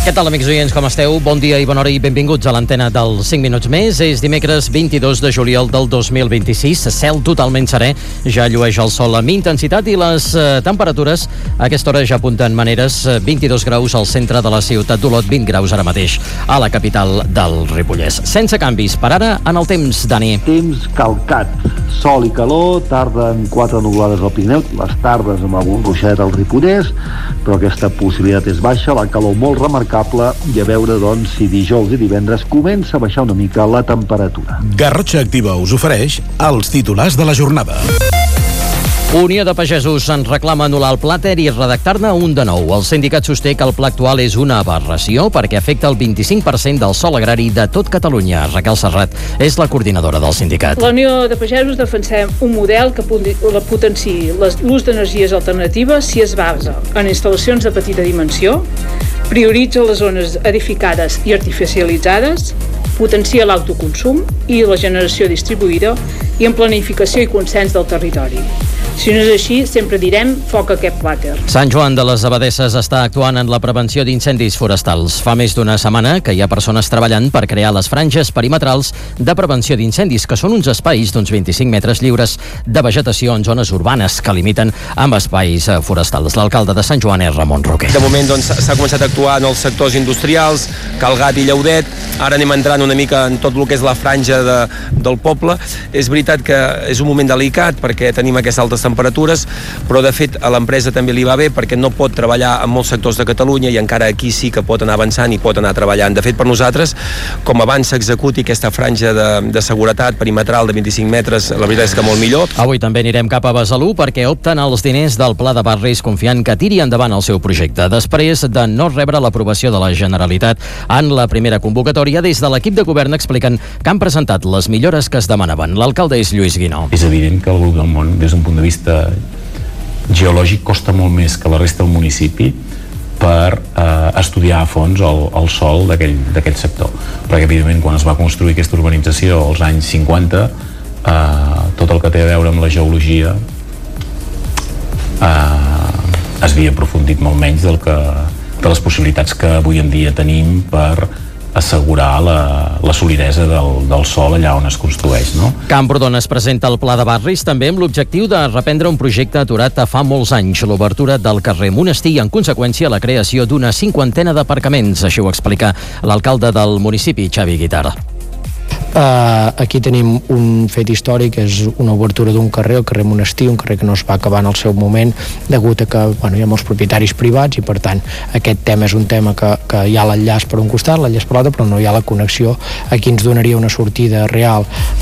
Què tal, amics oients, com esteu? Bon dia i bona hora i benvinguts a l'antena del 5 minuts més. És dimecres 22 de juliol del 2026, cel totalment serè, ja llueix el sol amb intensitat i les temperatures a aquesta hora ja apunten maneres. 22 graus al centre de la ciutat d'Olot, 20 graus ara mateix a la capital del Ripollès. Sense canvis per ara en el temps, Dani. Temps calcat, sol i calor, tarda amb 4 nuvolades al Pirineu, les tardes amb algun ruixadet al Ripollès, però aquesta possibilitat és baixa, la calor molt remarcable, i a veure, doncs, si dijous i divendres comença a baixar una mica la temperatura. Garrotxa Activa us ofereix els titulars de la jornada. Unió de Pagesos ens reclama anul·lar el pla Ter i redactar-ne un de nou. El sindicat sosté que el pla actual és una aberració perquè afecta el 25% del sòl agrari de tot Catalunya. Raquel Serrat és la coordinadora del sindicat. La Unió de Pagesos defensem un model que potenciï l'ús d'energies alternatives si es basa en instal·lacions de petita dimensió, prioritza les zones edificades i artificialitzades, potencia l'autoconsum i la generació distribuïda i en planificació i consens del territori. Si no és així, sempre direm foc a aquest plàter. Sant Joan de les Abadesses està actuant en la prevenció d'incendis forestals. Fa més d'una setmana que hi ha persones treballant per crear les franges perimetrals de prevenció d'incendis, que són uns espais d'uns 25 metres lliures de vegetació en zones urbanes que limiten amb espais forestals. L'alcalde de Sant Joan és Ramon Roquer. De moment s'ha començat a actuar en els sectors industrials, Calgat i Llaudet. Ara anem entrant una mica en tot el que és la franja del poble. És veritat que és un moment delicat perquè tenim aquestes altes temperatures, però de fet a l'empresa també li va bé perquè no pot treballar en molts sectors de Catalunya i encara aquí sí que pot anar avançant i pot anar treballant. De fet, per nosaltres, com abans s'executi aquesta franja de seguretat perimetral de 25 metres, la veritat és que molt millor. Avui també anirem cap a Besalú perquè opten els diners del Pla de Barris confiant que tiri endavant el seu projecte. Després de no rebre l'aprovació de la Generalitat en la primera convocatòria, des de l'equip de govern expliquen que han presentat les millores que es demanaven. L'alcalde és Lluís Guinó. És evident que el grup del món, des d'un punt de vista geològic, costa molt més que la resta del municipi per estudiar a fons el sòl d'aquell sector, perquè evidentment quan es va construir aquesta urbanització als anys 50 tot el que té a veure amb la geologia es havia aprofundit molt menys de les possibilitats que avui en dia tenim per assegurar la solidesa del sòl allà on es construeix, no? Camprodon es presenta el Pla de Barris també amb l'objectiu de reprendre un projecte aturat a fa molts anys, l'obertura del carrer Monestir i en conseqüència la creació d'una 50ena d'aparcaments, així ho explica l'alcalde del municipi, Xavi Guitar. Aquí tenim un fet històric, és una obertura d'un carrer, el carrer Monestir, un carrer que no es va acabar en el seu moment degut a que hi ha molts propietaris privats i per tant aquest tema és un tema que hi ha l'enllaç per un costat, l'enllaç per l'altre, però no hi ha la connexió. Aquí ens donaria una sortida real.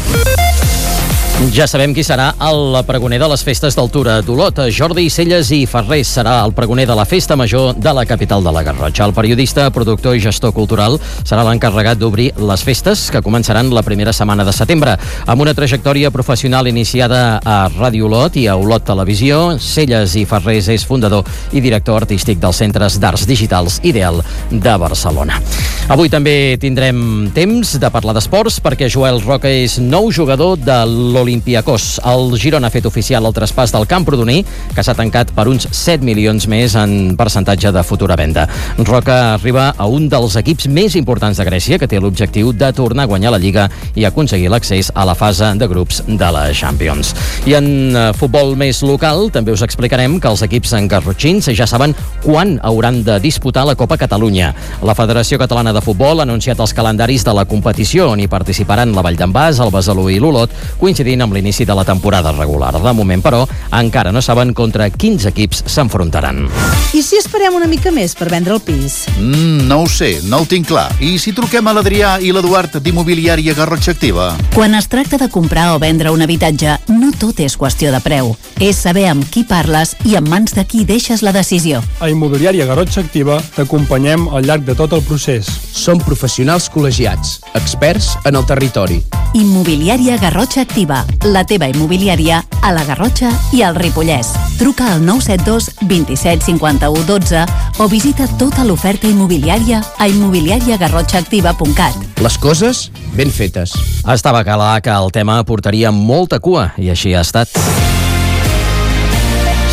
Ja sabem qui serà el pregoner de les festes d'altura d'Olot. Jordi Celles i Ferrés serà el pregoner de la festa major de la capital de la Garrotxa. El periodista, productor i gestor cultural serà l'encarregat d'obrir les festes que començaran la primera setmana de setembre. Amb una trajectòria professional iniciada a Ràdio Olot i a Olot Televisió, Celles i Ferrés és fundador i director artístic dels Centres d'Arts Digitals Ideal de Barcelona. Avui també tindrem temps de parlar d'esports perquè Joel Roca és nou jugador de l'Olympiacos. El Girona ha fet oficial el traspàs del camprodoní, que s'ha tancat per uns 7 milions més en percentatge de futura venda. Roca arriba a un dels equips més importants de Grècia, que té l'objectiu de tornar a guanyar la Lliga i aconseguir l'accés a la fase de grups de la Champions. I en futbol més local també us explicarem que els equips garrotxins ja saben quan hauran de disputar la Copa Catalunya. La Federació Catalana de Futbol ha anunciat els calendaris de la competició, on hi participaran la Vall d'en Bas, el Besalú i l'Olot, coincidint amb l'inici de la temporada regular. De moment, però, encara no saben contra quins equips s'enfrontaran. I si esperem una mica més per vendre el pis? No ho sé, no ho tinc clar. I si truquem a l'Adrià i l'Eduard d'Immobiliària Garrotxa Activa? Quan es tracta de comprar o vendre un habitatge, no tot és qüestió de preu. És saber amb qui parles i en mans de qui deixes la decisió. A Immobiliària Garrotxa Activa t'acompanyem al llarg de tot el procés. Som professionals col·legiats, experts en el territori. Immobiliària Garrotxa Activa, la teva immobiliària a la Garrotxa i al Ripollès. Truca al 972 27 51 12 o visita tota l'oferta immobiliària a immobiliariagarrotxaactiva.cat. Les coses ben fetes. Estava clar que el tema portaria molta cua i així ha estat.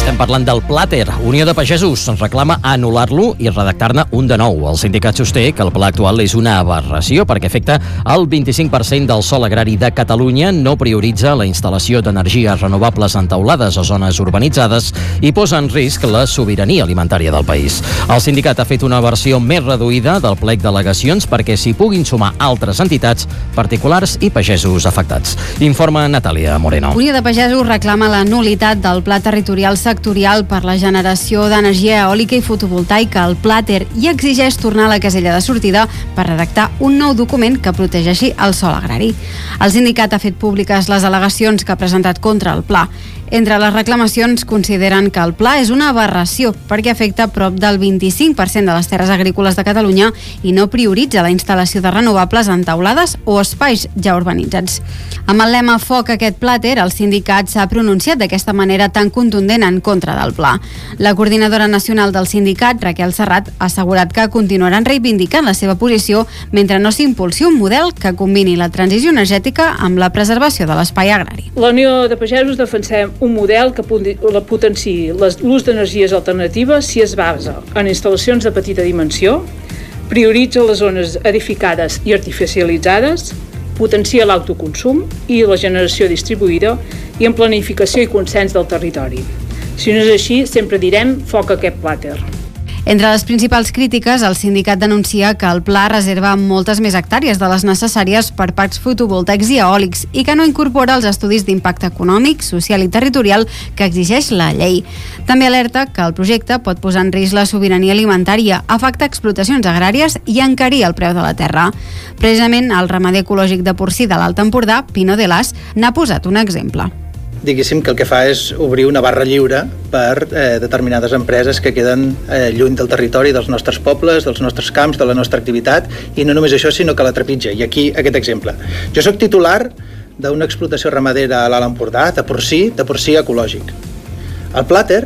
Estem parlant del Plàter. Unió de Pagesos reclama anul·lar-lo i redactar-ne un de nou. El sindicat sosté que el pla actual és una aberració perquè afecta el 25% del sòl agrari de Catalunya, no prioritza la instal·lació d'energies renovables en teulades o zones urbanitzades i posa en risc la sobirania alimentària del país. El sindicat ha fet una versió més reduïda del plec d'al·legacions perquè s'hi puguin sumar altres entitats, particulars i pagesos afectats. Informa Natàlia Moreno. Unió de Pagesos reclama la nul·litat del Pla Territorial Sectorial per la generació d'energia eòlica i fotovoltaica, el Plàter, i exigeix tornar a la casella de sortida per redactar un nou document que protegeixi el sòl agrari. El sindicat ha fet públiques les al·legacions que ha presentat contra el pla. Entre les reclamacions consideren que el pla és una aberració perquè afecta prop del 25% de les terres agrícoles de Catalunya i no prioritza la instal·lació de renovables en teulades o espais ja urbanitzats. Amb el lema Foc aquest Plàter, el sindicat s'ha pronunciat d'aquesta manera tan contundent en contra del pla. La coordinadora nacional del sindicat, Raquel Serrat, ha assegurat que continuaran reivindicant la seva posició mentre no s'impulsi un model que combini la transició energètica amb la preservació de l'espai agrari. La Unió de Pagesos defensem un model que potenciï l'ús d'energies alternatives si es basa en instal·lacions de petita dimensió, prioritza les zones edificades i artificialitzades, potencia l'autoconsum i la generació distribuïda i en planificació i consens del territori. Si no és així, sempre direm foc aquest Plàter. Entre les principals crítiques, el sindicat denuncia que el pla reserva moltes més hectàrees de les necessàries per parcs fotovoltaics i eòlics i que no incorpora els estudis d'impacte econòmic, social i territorial que exigeix la llei. També alerta que el projecte pot posar en risc la sobirania alimentària, afectar explotacions agràries i encarir el preu de la terra. Precisament, el ramader ecològic de porcí de l'Alt Empordà, Pino de Las, n'ha posat un exemple. Diguéssim que el que fa és obrir una barra lliure per determinades empreses que queden lluny del territori, dels nostres pobles, dels nostres camps, de la nostra activitat, i no només això, sinó que la trepitja. I aquí aquest exemple. Jo sóc titular d'una explotació ramadera a l'Alt Empordà, de porcí ecològic. El Plàter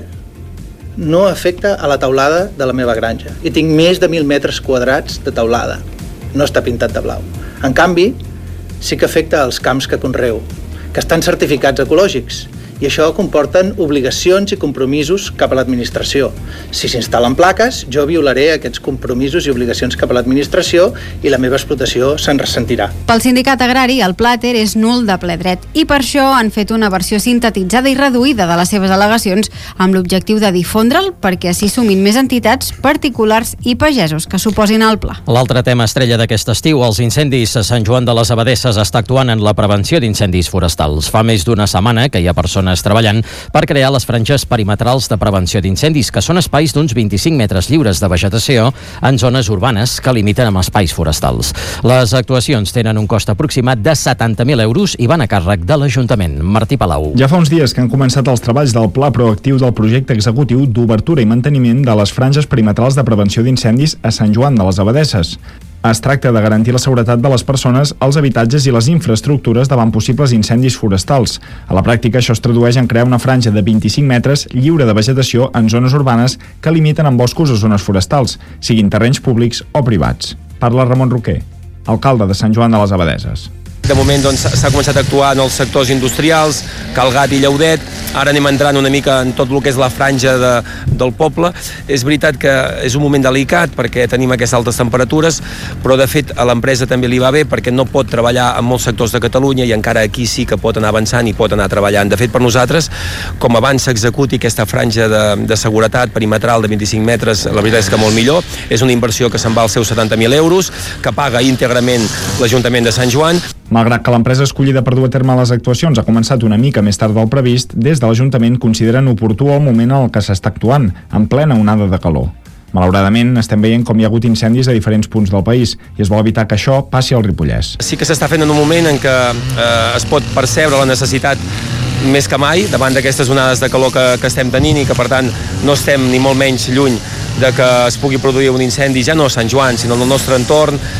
no afecta a la teulada de la meva granja i tinc més de 1.000 metres quadrats de teulada. No està pintat de blau. En canvi, sí que afecta als camps que conreo, que estan certificats ecològics, i això comporten obligacions i compromisos cap a l'administració. Si s'instal·len plaques, jo violaré aquests compromisos i obligacions cap a l'administració i la meva explotació se'n ressentirà. Pel sindicat agrari, el Plàter és nul de ple dret i per això han fet una versió sintetitzada i reduïda de les seves al·legacions amb l'objectiu de difondre'l perquè s'hi sumin més entitats, particulars i pagesos que s'oposin al pla. L'altre tema estrella d'aquest estiu, els incendis. Sant Joan de les Abadesses està actuant en la prevenció d'incendis forestals. Fa més d'una setmana que hi ha persones treballant per crear les franges perimetrals de prevenció d'incendis, que són espais d'uns 25 metres lliures de vegetació en zones urbanes que limiten amb espais forestals. Les actuacions tenen un cost aproximat de 70.000 euros i van a càrrec de l'Ajuntament. Martí Palau. Ja fa uns dies que han començat els treballs del pla proactiu del projecte executiu d'obertura i manteniment de les franges perimetrals de prevenció d'incendis a Sant Joan de les Abadesses. Es tracta de garantir la seguretat de les persones, els habitatges i les infraestructures davant possibles incendis forestals. A la pràctica, això es tradueix en crear una franja de 25 metres lliure de vegetació en zones urbanes que limiten amb boscos o zones forestals, siguin terrenys públics o privats. Parla Ramon Roquer, alcalde de Sant Joan de les Abadesses. De moment s'ha començat a actuar en els sectors industrials, Cal Gat i Llaudet. Ara anem entrant una mica en tot el que és la franja del poble. És veritat que és un moment delicat perquè tenim aquestes altes temperatures, però de fet a l'empresa també li va bé perquè no pot treballar en molts sectors de Catalunya i encara aquí sí que pot anar avançant i pot anar treballant. De fet, per nosaltres, com abans s'executi aquesta franja de seguretat perimetral de 25 metres, la veritat és que molt millor. És una inversió que se'n va als seus 70.000 euros, que paga íntegrament l'Ajuntament de Sant Joan. Malgrat que l'empresa escollida per dur a terme les actuacions ha començat una mica més tard del previst, des de l'Ajuntament consideren oportú el moment en el que s'està actuant, en plena onada de calor. Malauradament, estem veient com hi ha hagut incendis a diferents punts del país i es vol evitar que això passi al Ripollès. Sí que s'està fent en un moment en què es pot percebre la necessitat més que mai davant d'aquestes onades de calor que estem tenint i que, per tant, no estem ni molt menys lluny de que es pugui produir un incendi, ja no a Sant Joan, sinó en el nostre entorn.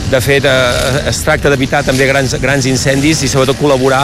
De fet, es tracta d'evitar també grans incendis i sobretot col·laborar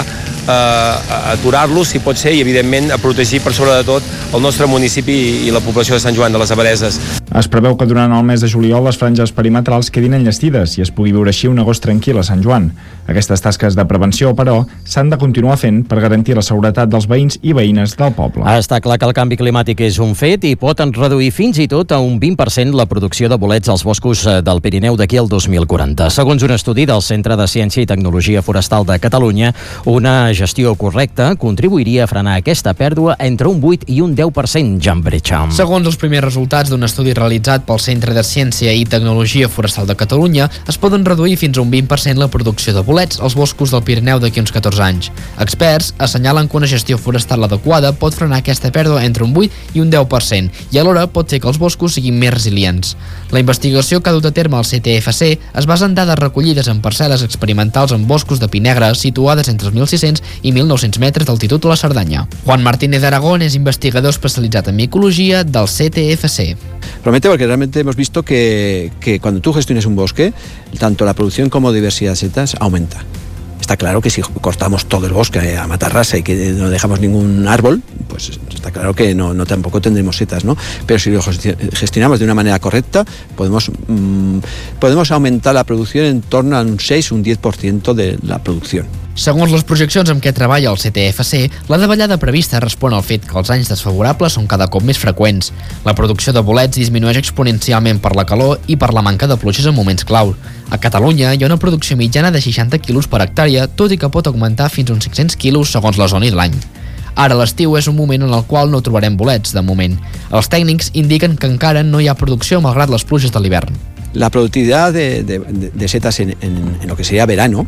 a aturar-los, si pot ser, i evidentment a protegir per sobre de tot el nostre municipi i la població de Sant Joan de les Abadesses. Es preveu que durant el mes de juliol les franges perimetrals quedin enllestides i es pugui viure així un agost tranquil a Sant Joan. Aquestes tasques de prevenció, però, s'han de continuar fent per garantir la seguretat dels veïns i veïnes del poble. Està clar que el canvi climàtic és un fet i pot reduir fins i tot a un 20% la producció de bolets als boscos del Pirineu d'aquí al 2040. Segons un estudi del Centre de Ciència i Tecnologia Forestal de Catalunya, una gestió correcta contribuiria a frenar aquesta pèrdua entre un 8 i un 10%, Jan Brecham. Segons els primers resultats d'un estudi realitzat pel Centre de Ciència i Tecnologia Forestal de Catalunya, es poden reduir fins a un 20% la producció de bolets als boscos del Pirineu d'aquí uns 14 anys. Experts assenyalen que una gestió forestal adequada pot frenar aquesta pèrdua entre un 8 i un 10% i alhora pot fer que els boscos siguin més resilients. La investigació que ha dut a terme el CTFC es basa en dades recollides en parcel·les experimentals en boscos de pi negre situades entre els 1.600 i 1.900 metres d'altitud a la Cerdanya. Juan Martínez Aragón es investigador especializado en micologia del CTFC. Promete porque realmente hemos visto que cuando tú gestiones un bosque, tanto la producción como diversidad de setas aumenta. Está claro que si cortamos todo el bosque a matarrasa y que no dejamos ningún árbol, pues está claro que no tampoco tendremos setas, ¿no? Pero si lo gestionamos de una manera correcta, podemos aumentar la producción en torno a un 6 o un 10% de la producción. Segons les projeccions amb què treballa el CTFC, la davallada prevista respon al fet que els anys desfavorables són cada cop més freqüents. La producció de bolets disminueix exponencialment per la calor i per la manca de pluges en moments clau. A Catalunya hi ha una producció mitjana de 60 quilos per hectàrea, tot i que pot augmentar fins a uns 500 quilos segons la zona i l'any. Ara l'estiu és un moment en el qual no trobarem bolets, de moment. Els tècnics indiquen que encara no hi ha producció malgrat les pluges de l'hivern. La productividad de setas en lo que sería verano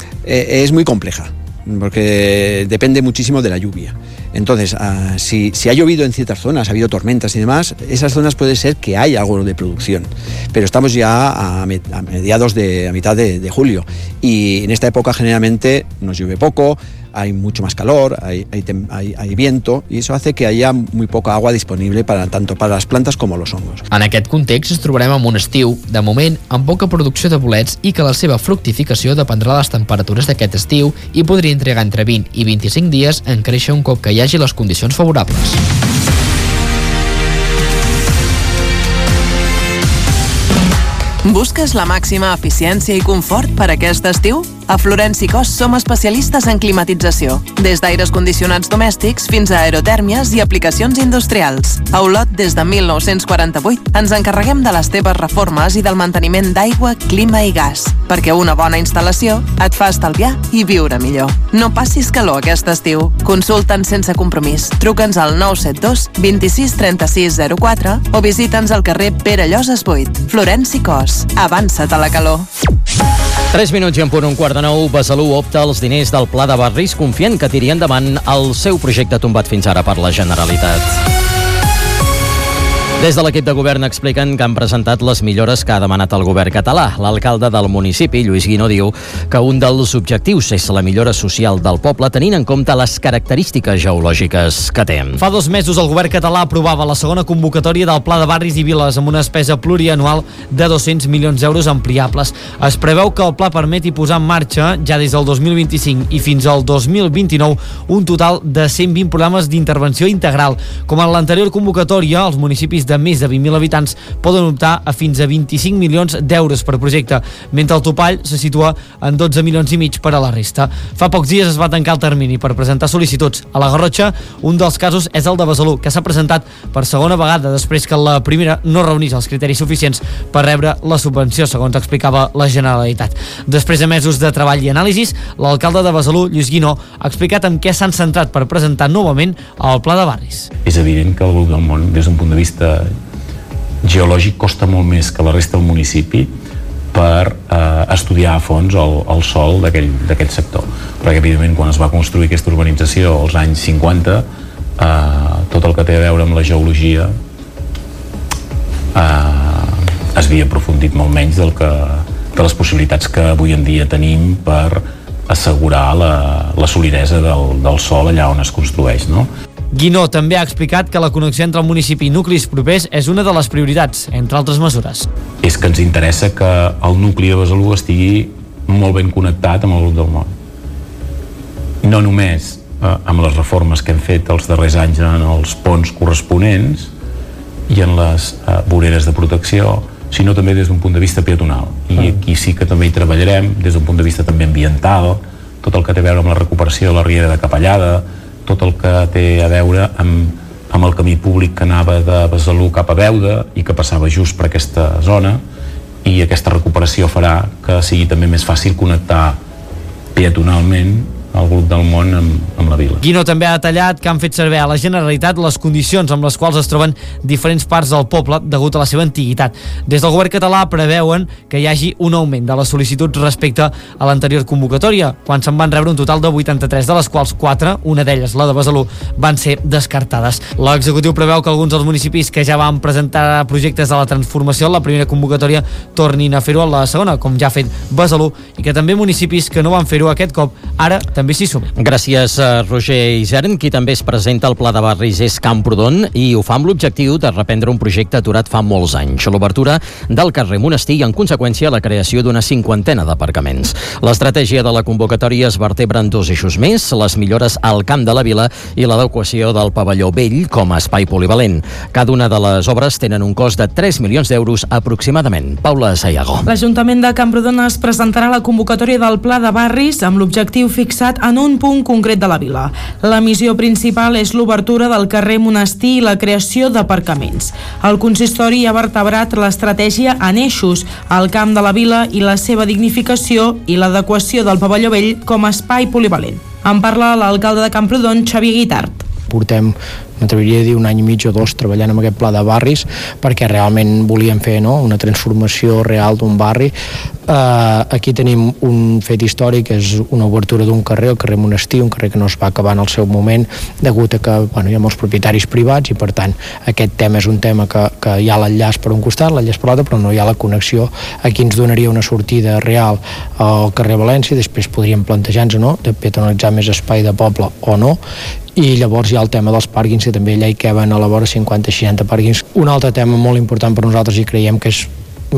es muy compleja, porque depende muchísimo de la lluvia. Entonces, si ha llovido en ciertas zonas, ha habido tormentas y demás, esas zonas puede ser que haya algo de producción. Pero estamos ya a mitad de julio y en esta época generalmente nos llueve poco, hay mucho más calor, hay viento y eso hace que haya muy poca agua disponible tanto para las plantas como los hongos. En aquest context ens trobarem amb un estiu, de moment, amb poca producció de bolets i que la seva fructificació dependrà de les temperatures d'aquest estiu i podria entregar entre 20 i 25 dies en créixer un cop que hi hagi les condicions favorables. Busques la màxima eficiència i confort per aquest estiu? A Florenci Cos som especialistes en climatització, des d'aires condicionats domèstics fins a aerotèrmies i aplicacions industrials. A Olot, des de 1948, ens encarreguem de les teves reformes i del manteniment d'aigua, clima i gas, perquè una bona instal·lació et fa estalviar i viure millor. No passis calor aquest estiu. Consulta'ns sense compromís. Truca'ns al 972 26 36 04 o visita'ns al carrer Pere Lloses 8. Florenci Cos. Avança't a la calor. 3 minuts i en punt, un quart de 9, Besalú opta els diners del Pla de Barris confiant que tiri endavant el seu projecte tombat fins ara per la Generalitat. Des de l'equip de govern expliquen que han presentat les millores que ha demanat el govern català. L'alcalde del municipi, Lluís Guinó, diu que un dels objectius és la millora social del poble tenint en compte les característiques geològiques que té. Fa 2 mesos el govern català aprovava la segona convocatòria del Pla de Barris i Viles amb una despesa plurianual de 200 milions d'euros ampliables. Es preveu que el pla permeti posar en marxa ja des del 2025 i fins al 2029 un total de 120 programes d'intervenció integral. Com en l'anterior convocatòria, els municipis de més de 20.000 habitants poden optar a fins a 25 milions d'euros per projecte, mentre el topall se situa en 12 milions i mig per a la resta. Fa pocs dies es va tancar el termini per presentar sol·licituds. A la Garrotxa, un dels casos és el de Besalú, que s'ha presentat per segona vegada després que la primera no reunís els criteris suficients per rebre la subvenció, segons explicava la Generalitat. Després de mesos de treball i anàlisis, l'alcalde de Besalú, Lluís Guinó, ha explicat en què s'han centrat per presentar novament el Pla de Barris. És evident que el grup del món, des d'un punt de vista geològic, costa molt més que la resta del municipi per estudiar a fons el sòl d'aquell sector, perquè evidentment quan es va construir aquesta urbanització als anys 50 tot el que té a veure amb la geologia es havia aprofundit molt menys de les possibilitats que avui en dia tenim per assegurar la solidesa del sòl allà on es construeix, no? Guinó també ha explicat que la connexió entre el municipi i nuclis propers és una de les prioritats, entre altres mesures. És que ens interessa que el nucli de Besalú estigui molt ben connectat amb el grup del món. No només amb les reformes que hem fet els darrers anys en els ponts corresponents i en les voreres de protecció, sinó també des d'un punt de vista peatonal. I aquí sí que també hi treballarem des d'un punt de vista també ambiental, tot el que té a veure amb la recuperació de la riera de Capellada, tot el que té a veure amb el camí públic que anava de Besalú cap a Beuda i que passava just per aquesta zona, i aquesta recuperació farà que sigui també més fàcil connectar peatonalment el grup del món amb la vila. Guinó també ha detallat que han fet servir a la Generalitat les condicions amb les quals es troben diferents parts del poble degut a la seva antiguitat. Des del govern català preveuen que hi hagi un augment de les sol·licituds respecte a l'anterior convocatòria, quan se'n van rebre un total de 83, de les quals 4, una d'elles, la de Besalú, van ser descartades. L'executiu preveu que alguns dels municipis que ja van presentar projectes de la transformació en la primera convocatòria tornin a fer-ho a la segona, com ja ha fet Besalú, i que també municipis que no van fer-ho aquest cop ara també s'hi sumen. Gràcies a Roger Isern. Qui també es presenta al Pla de Barris és Camprodon i ho fa amb l'objectiu de reprendre un projecte aturat fa molts anys, l'obertura del carrer Monestir i en conseqüència la creació d'una 50ena d'aparcaments. L'estratègia de la convocatòria es vertebra en 2 eixos més, les millores al camp de la vila i l'adequació del pavelló vell com a espai polivalent. Cada una de les obres tenen un cost de 3 milions d'euros aproximadament. Paula Sayago. L'Ajuntament de Camprodon es presentarà la convocatòria del Pla de Barris amb l'objectiu fixat en un punt concret de la vila. La missió principal és l'obertura del carrer Monestir i la creació d'aparcaments. El consistori ha vertebrat l'estratègia en eixos, el camp de la vila i la seva dignificació i l'adequació del pavelló vell com a espai polivalent. En parla l'alcalde de Camprodon, Xavier Guitart. Portem, m'atreviria a dir, 1 any i mig o 2 treballant amb aquest pla de barris perquè realment volíem fer una transformació real d'un barri. Aquí tenim un fet històric, és una obertura d'un carrer, el carrer Monestir, un carrer que no es va acabar en el seu moment degut a que hi ha molts propietaris privats i per tant aquest tema és un tema que hi ha l'enllaç per un costat, l'enllaç per l'altre, però no hi ha la connexió. Aquí ens donaria una sortida real al carrer València, després podríem plantejar-nos de peatonalitzar més espai de poble o no, i llavors hi ha el tema dels pàrquings, que també allà hi caben a la vora 50-60 pàrquings. Un altre tema molt important per nosaltres i creiem que és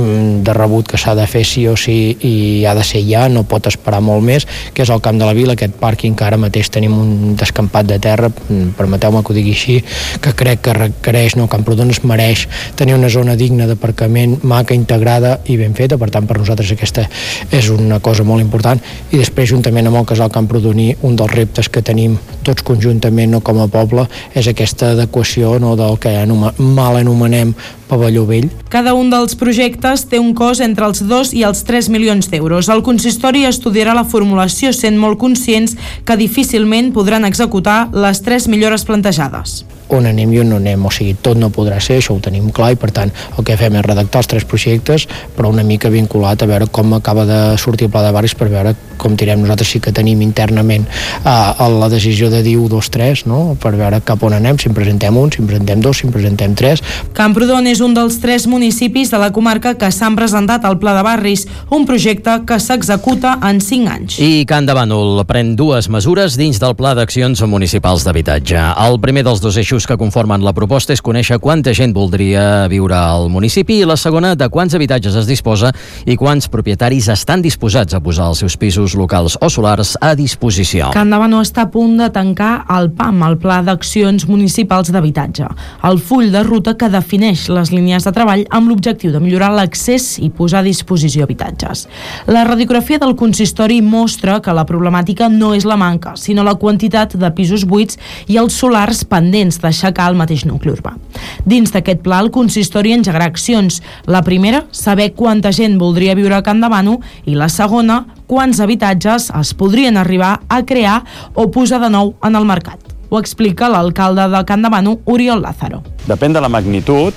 de rebut que s'ha de fer sí o sí i ha de ser ja, no pot esperar molt més, que és el Camp de la Vila, aquest pàrquing que ara mateix tenim un descampat de terra, permeteu-me que ho digui així, que crec que requereix, Camprodon es mereix tenir una zona digna d'aparcament, maca, integrada i ben feta, per tant per nosaltres aquesta és una cosa molt important. I després, juntament amb el Casal Camprodoní, un dels reptes que tenim tots conjuntament com a poble és aquesta adequació del que mal anomenem pavelló vell. Cada un dels projectes té un cost entre els 2 i els 3 milions d'euros. El consistori estudiarà la formulació sent molt conscients que difícilment podran executar les 3 millores plantejades. On anem i on no anem, o sigui, tot no podrà ser, això ho tenim clar i per tant el que fem és redactar els 3 projectes però una mica vinculat a veure com acaba de sortir el pla de barris per veure com tirem. Nosaltres sí que tenim internament la decisió de dir 1, 2, 3, per veure cap on anem, si en presentem 1, si en presentem 2, si en presentem 3. Camprodon és un dels 3 municipis de la comarca que s'han presentat al Pla de Barris, un projecte que s'executa en 5 anys. I Can de Bànol pren 2 mesures dins del Pla d'Accions Municipals d'Habitatge. El primer dels 2 eixos que conformen la proposta és conèixer quanta gent voldria viure al municipi i la segona de quants habitatges es disposa i quants propietaris estan disposats a posar els seus pisos locals o solars a disposició. Can de Bànol està a punt de tancar el PAM, el Pla d'Accions Municipals d'Habitatge, el full de ruta que defineix les línies de treball amb l'objectiu de millorar l'accés i posar a disposició habitatges. La radiografia del consistori mostra que la problemàtica no és la manca, sinó la quantitat de pisos buits i els solars pendents d'aixecar el mateix nucli urbà. Dins d'aquest pla, el consistori engegarà accions. La primera, saber quanta gent voldria viure a Can de Bànol i la segona, quants habitatges es podrien arribar a crear o posar de nou en el mercat. Ho explica l'alcalde de Can de Bànol, Oriol Lázaro. Depèn de la magnitud,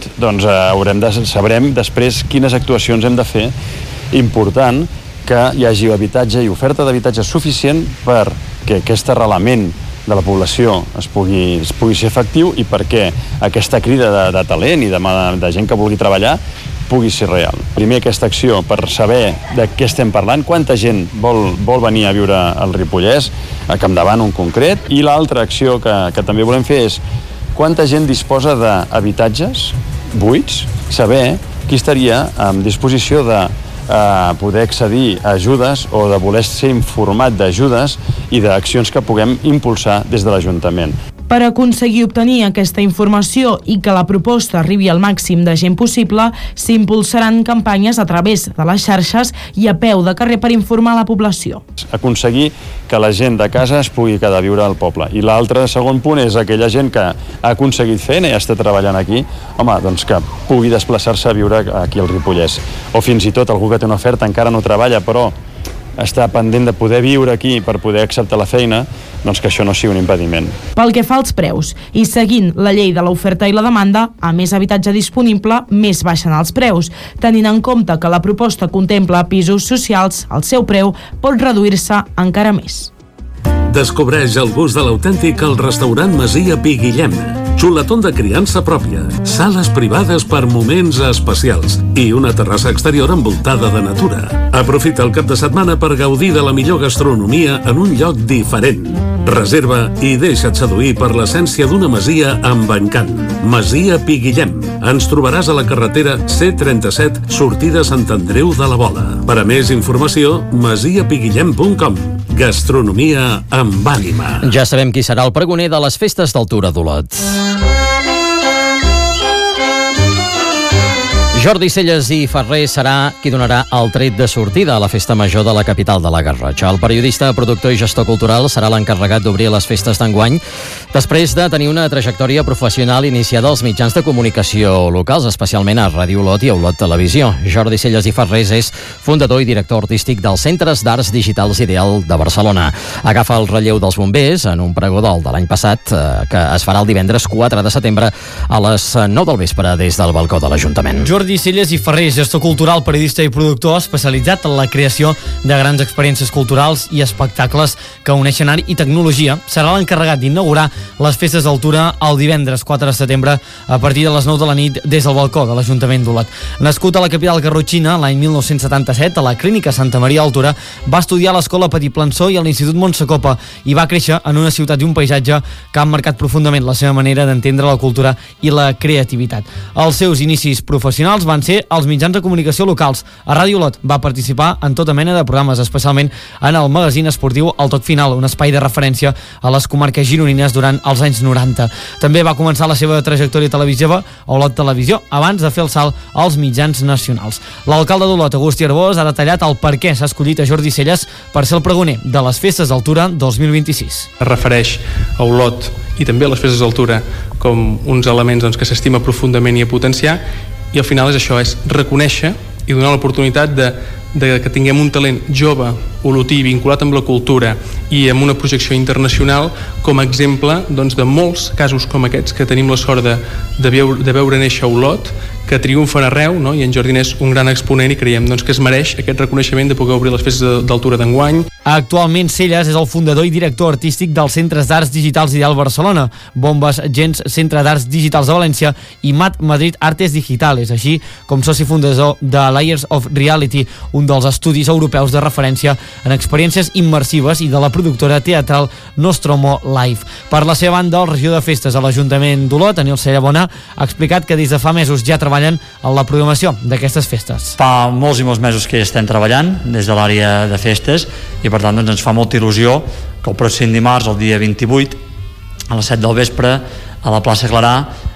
sabrem després quines actuacions hem de fer, important que hi hagi habitatge i oferta d'habitatge suficient perquè aquest arrelament de la població es pugui ser efectiu i perquè aquesta crida de talent i de gent que vulgui treballar pugui ser real. Primer, aquesta acció per saber de què estem parlant, quanta gent vol venir a viure al Ripollès, a Campdevànol en concret, i l'altra acció que també volem fer és quanta gent disposa d'habitatges buits, saber qui estaria en disposició de poder accedir a ajudes o de voler ser informat d'ajudes i d'accions que puguem impulsar des de l'Ajuntament. Per aconseguir obtenir aquesta informació i que la proposta arribi al màxim de gent possible, s'impulsaran campanyes a través de les xarxes i a peu de carrer per informar la població. Aconseguir que la gent de casa es pugui quedar a viure al poble. I l'altre segon punt és aquella gent que ha aconseguit feina i està treballant aquí, home, doncs que pugui desplaçar-se a viure aquí al Ripollès. O fins i tot algú que té una oferta, encara no treballa, però està pendent de poder viure aquí per poder acceptar la feina, doncs que això no sigui un impediment. Pel que fa als preus, i seguint la llei de l'oferta i la demanda, a més habitatge disponible, més baixen els preus. Tenint en compte que la proposta contempla pisos socials, el seu preu pot reduir-se encara més. Descobreix el gust de l'autèntic al restaurant Masia Pi Guillem. Xuletón de criança pròpia, sales privades per moments especials i una terrassa exterior envoltada de natura. Aprofita el cap de setmana per gaudir de la millor gastronomia en un lloc diferent. Reserva i deixa't seduir per l'essència d'una masia amb encant. Masia Pi Guillem. Ens trobaràs a la carretera C37, sortida Sant Andreu de la Vola. Per a més informació, masiapiguillem.com. Gastronomia amb ànima. Ja sabem qui serà el pregoner de les festes d'Altura d'Olot. Jordi Celles i Ferrer serà qui donarà el tret de sortida a la festa major de la capital de la Garrotxa. El periodista, productor i gestor cultural serà l'encarregat d'obrir les festes d'enguany després de tenir una trajectòria professional iniciada als mitjans de comunicació locals, especialment a Ràdio Olot i a Olot Televisió. Jordi Celles i Ferrés és fundador i director artístic dels Centres d'Arts Digitals Ideal de Barcelona. Agafa el relleu dels bombers en un pregó de l'any passat que es farà el divendres 4 de setembre a les 9 del vespre des del balcó de l'Ajuntament. Jordi Celles i Ferrer, gestor cultural, periodista i productor especialitzat en la creació de grans experiències culturals i espectacles que uneixen art i tecnologia, serà l'encarregat d'inaugurar les festes d'Altura el divendres 4 de setembre a partir de les 9 de la nit des del balcó de l'Ajuntament d'Olot. Nascut a la capital garrotxina l'any 1977 a la Clínica Santa Maria d'Altura, va estudiar a l'Escola Petit Plançó i a l'Institut Montsecopa i va créixer en una ciutat i un paisatge que han marcat profundament la seva manera d'entendre la cultura i la creativitat. Els seus inicis professionals van ser els mitjans de comunicació locals. A Ràdio Olot va participar en tota mena de programes, especialment en el magazín esportiu El Toc Final, un espai de referència a les comarques gironines durant els anys 90. També va començar la seva trajectòria televisiva a Olot Televisió, abans de fer el salt als mitjans nacionals. L'alcalde d'Olot, Agustí Arbós, ha detallat el per què s'ha escollit a Jordi Celles per ser el pregoner de les festes d'Altura 2026. Es refereix a Olot i també a les festes d'Altura com uns elements que s'estima profundament i a potenciar, i al final és això, és reconèixer i donar l'oportunitat de que tinguem un talent jove, olotí, vinculat amb la cultura i amb una projecció internacional com a exemple de molts casos com aquests que tenim la sort de veure néixer a Olot, que triomfen arreu, no? I en Jordi és un gran exponent i creiem que es mereix aquest reconeixement de poder obrir les festes d'Altura d'enguany. Actualment Celles és el fundador i director artístic dels Centres d'Arts Digitals Ideal Barcelona, Bombes Gens Centre d'Arts Digitals de València i MAT Madrid Artes Digitales, així com soci fundador de Layers of Reality, un dels estudis europeus de referència en experiències immersives, i de la productora teatral Nostromo Live. Per la seva banda, el regidor de festes a l'Ajuntament d'Olot, Anil Cellabona, ha explicat que des de fa mesos ja treballen en la programació d'aquestes festes. Fa molts i molts mesos que hi estem treballant des de l'àrea de festes i per tant ens fa molta il·lusió que el pròxim dimarts, el dia 28, a les 7 del vespre, a la plaça Clarà,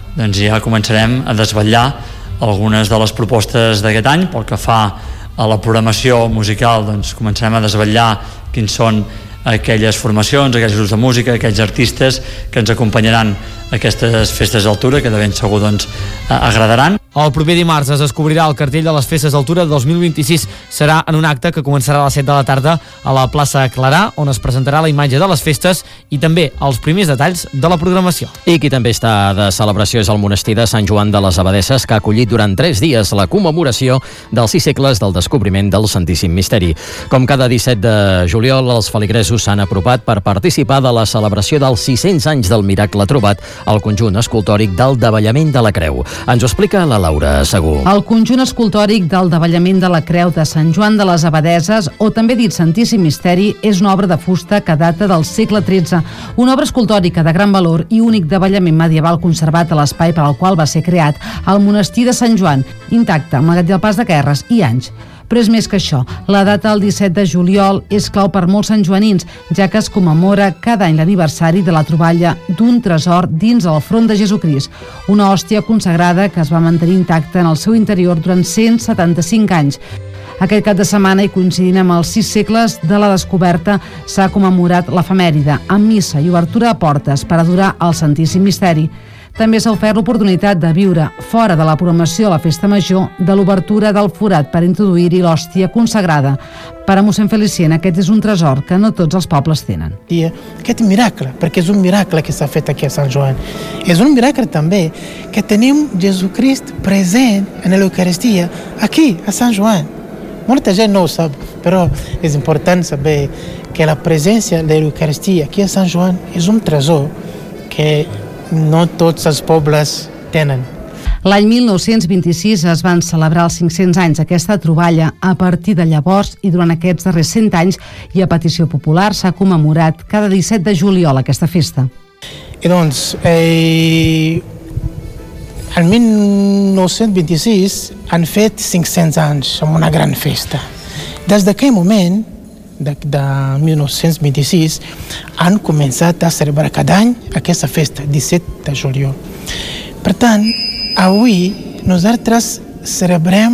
ja començarem a desvetllar algunes de les propostes d'aquest any. Pel que fa a la programació musical, començarem a desvetllar quins són aquelles formacions, aquells grups de música, aquells artistes que ens acompanyaran a aquestes festes d'Altura, que de ben segur agradaran. El proper dimarts es descobrirà el cartell de les festes d'Altura 2026. Serà en un acte que començarà a les 7 de la tarda a la plaça Clarà, on es presentarà la imatge de les festes i també els primers detalls de la programació. I qui també està de celebració és el monestir de Sant Joan de les Abadesses, que ha acollit durant 3 dies la commemoració dels 6 segles del descobriment del Santíssim Misteri. Com cada 17 de juliol, els feligresos s'han apropat per participar de la celebració dels 600 anys del miracle trobat al conjunt escultòric del Davallament de la Creu. Ens ho explica la Laura Segur. El conjunt escultòric del davallament de la Creu de Sant Joan de les Abadeses, o també dit Santíssim Misteri, és una obra de fusta que data del segle XIII, una obra escultòrica de gran valor i únic davallament medieval conservat a l'espai per al qual va ser creat, el monestir de Sant Joan, intacte, malgrat el pas de guerres i anys. Però és més que això. La data del 17 de juliol és clau per molts santjoanins, ja que es commemora cada any l'aniversari de la troballa d'un tresor dins el front de Jesucrist, una hòstia consagrada que es va mantenir intacta en el seu interior durant 175 anys. Aquest cap de setmana, i coincidint amb els 6 segles de la descoberta, s'ha commemorat l'efemèride, amb missa i obertura de portes per adorar el Santíssim Misteri. També s'ha ofert l'oportunitat de viure, fora de la programació de la Festa Major, de l'obertura del forat per introduir-hi l'hòstia consagrada. Per a mossèn Felicient, aquest és un tresor que no tots els pobles tenen. Aquest miracle, perquè és un miracle que s'ha fet aquí a Sant Joan. És un miracle també que tenim Jesucrist present en l'Eucaristia aquí a Sant Joan. Molta gent no ho sap, però és important saber que la presència de l'Eucaristia aquí a Sant Joan és un tresor que no tots els pobles tenen. L'any 1926 es van celebrar els 500 anys d'aquesta troballa. A partir de llavors i durant aquests darrers 100 anys i a petició popular s'ha commemorat cada 17 de juliol aquesta festa. I doncs, el 1926 han fet 500 anys amb una gran festa. Des d'aquell moment, de 1926, han començat a celebrar cada any aquesta festa, 17 de juliol. Per tant, avui nosaltres celebrem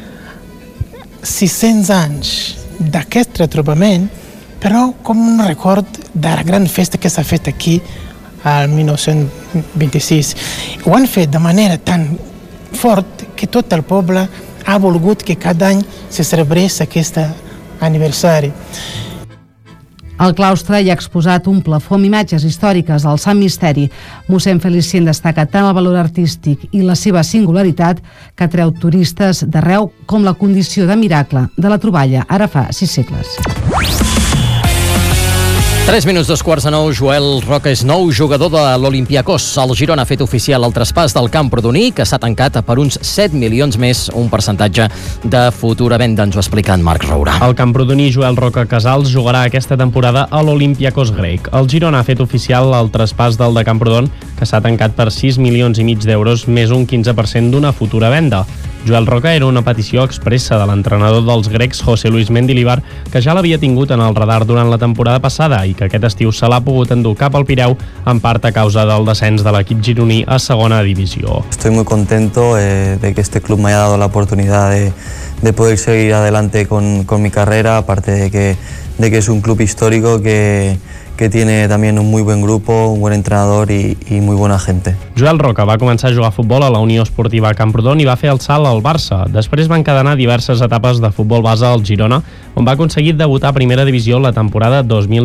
600 anys d'aquest retrobament, però com un record de la gran festa que s'ha fet aquí al 1926. Ho han fet de manera tan fort que tot el poble ha volgut que cada any se celebrés aquest aniversari. Al claustre hi ha exposat un plafó amb imatges històriques del Sant Misteri. Mossèn Felicient destaca tant el valor artístic i la seva singularitat que atreu turistes d'arreu com la condició de miracle de la troballa ara fa 6 segles. 3 minuts, 8:45, Joel Roca és nou jugador de l'Olympiakos. El Girona ha fet oficial el traspàs del Camprodoni, que s'ha tancat per uns 7 milions més, un percentatge de futura venda, ens ho explica en Marc Rourà. El Camprodoni Joel Roca Casals jugarà aquesta temporada a l'Olympiakos grec. El Girona ha fet oficial el traspàs del de Camprodon, que s'ha tancat per 6 milions i mig d'euros, més un 15% d'una futura venda. Joel Roca era una petició expressa de l'entrenador dels grecs, José Luis Mendilibar, que ja l'havia tingut en el radar durant la temporada passada i que aquest estiu se l'ha pogut endur cap al Pireu, en part a causa del descens de l'equip gironí a segona divisió. Estoy muy contento de que este club me haya dado la oportunidad de poder seguir adelante con mi carrera, aparte de que es un club histórico que tiene también un muy buen grupo, un buen entrenador y muy buena gente. Joel Roca va començar a jugar a futbol a la Unió Esportiva Camprodon i va fer el salt al Barça. Després va encadenar diverses etapes de futbol base al Girona, on va aconseguir debutar a primera divisió la temporada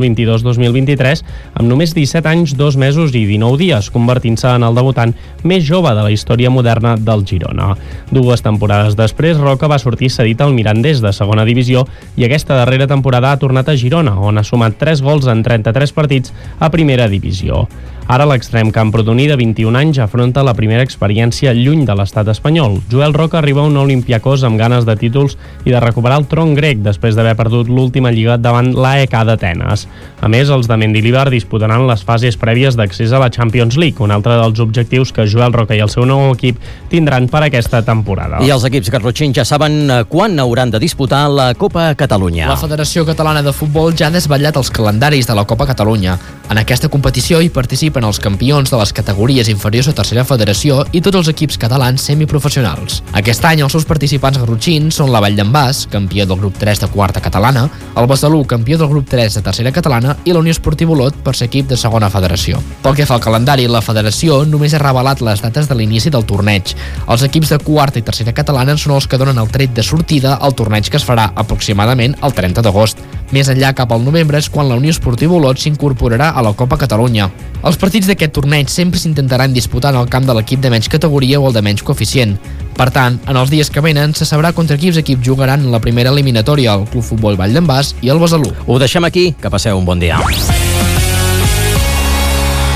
2022-2023 amb només 17 anys, 2 mesos i 19 dies, convertint-se en el debutant més jove de la història moderna del Girona. 2 temporades després, Roca va sortir cedit al Mirandés de segona divisió i aquesta darrera temporada ha tornat a Girona, on ha sumat 3 gols en 33 partits a primera divisió. Ara l'extrem camprodoní de 21 anys afronta la primera experiència lluny de l'estat espanyol. Joel Roca arriba a un Olympiakos amb ganes de títols i de recuperar el tron grec després d'haver perdut l'última lliga davant l'AEK d'Atenes. A més, els de Mendilibar disputaran les fases prèvies d'accés a la Champions League, un altre dels objectius que Joel Roca i el seu nou equip tindran per aquesta temporada. I els equips garrotxins ja saben quan hauran de disputar la Copa Catalunya. La Federació Catalana de Futbol ja ha desvetllat els calendaris de la Copa Catalunya. En aquesta competició hi participen els campions de les categories inferiors a tercera federació i tots els equips catalans semiprofessionals. Aquest any els seus participants garrotxins són la Vall d'en Bas, campió del grup 3 de quarta catalana, el Besalú, campió del grup 3 de tercera catalana i la Unió Esportiva Olot per ser equip de segona federació. Pel que fa al calendari, la federació només ha revelat les dates de l'inici del torneig. Els equips de quarta i tercera catalana són els que donen el tret de sortida al torneig que es farà aproximadament el 30 d'agost. Més enllà, cap al novembre, és quan la Unió Esportiva Olot s'incorporarà a la Copa Catalunya. Els partits d'aquest torneig sempre s'intentaran disputar en el camp de l'equip de menys categoria o el de menys coeficient. Per tant, en els dies que venen se sabrà contra quins equips jugaran en la primera eliminatòria, el Club Futbol Vall d'en Bas i el Besalú. Ho deixem aquí, que passeu un bon dia. A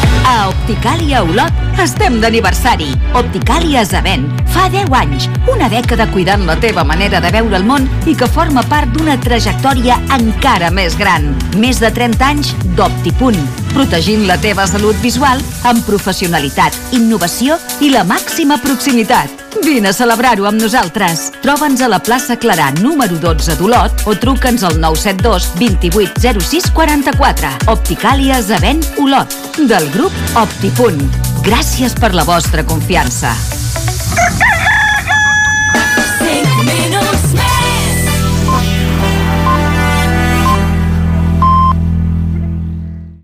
A Opticàlia Olot estem d'aniversari. Opticàlia Zavent fa 10 anys, una dècada cuidant la teva manera de veure el món i que forma part d'una trajectòria encara més gran. Més de 30 anys d'Optipunt, protegint la teva salut visual amb professionalitat, innovació i la màxima proximitat. Vine a celebrar-ho amb nosaltres. Troba'ns a la plaça Clarà número 12 d'Olot o truca'ns al 972 28 06 44. Opticàlia Zavent Olot, del grup Optipunt. Gràcies per la vostra confiança.